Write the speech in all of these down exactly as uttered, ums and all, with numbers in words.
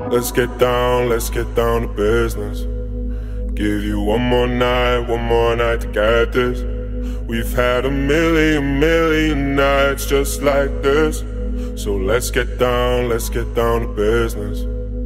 Let's get down, let's get down to business. Give you one more night, one more night to get this. We've had a million, million nights just like this. So let's get down, let's get down to business.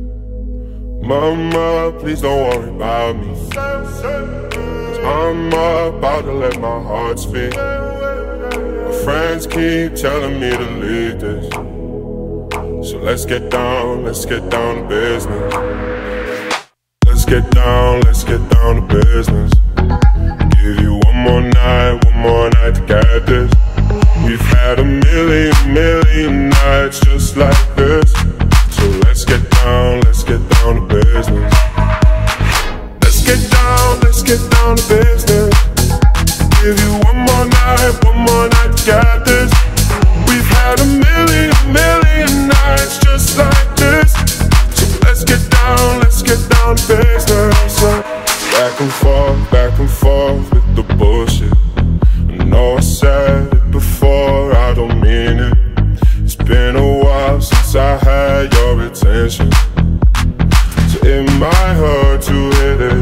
Mama, please don't worry about me, 'cause I'm about to let my heart speak. My friends keep telling me to leave this. So let's get down, let's get down to business. Let's get down, let's get down to business. Give you one more night, one more night to get this. We've had a million, million nights just like this. So let's get down, let's get down to business. Let's get down, let's get down to business. Give you one more night, one more night to get this. We've had a million, million nights just like this. So let's get down, let's get down to business. Back and forth, back and forth with the bullshit. I know I said it before, I don't mean it. It's been a while since I had your attention, so it might hurt to hear this.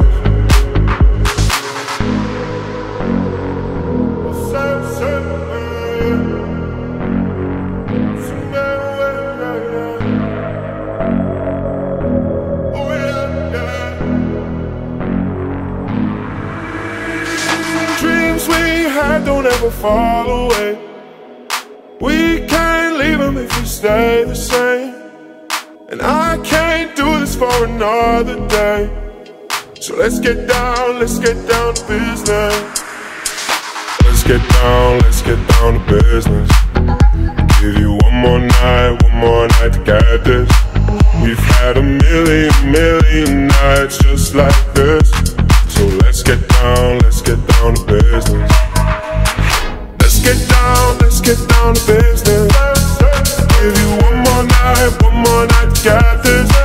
Dreams we had don't ever fall away. We can't leave them if we stay the same. And I can't do this for another day. So let's get down, let's get down to business. Let's get down, let's get down to business. Give you one more night, one more night to get this. We've had a million, million nights just like this. So let's get down, let's get down to business. Let's get down, let's get down to business. Give you one more night, one more night to get this.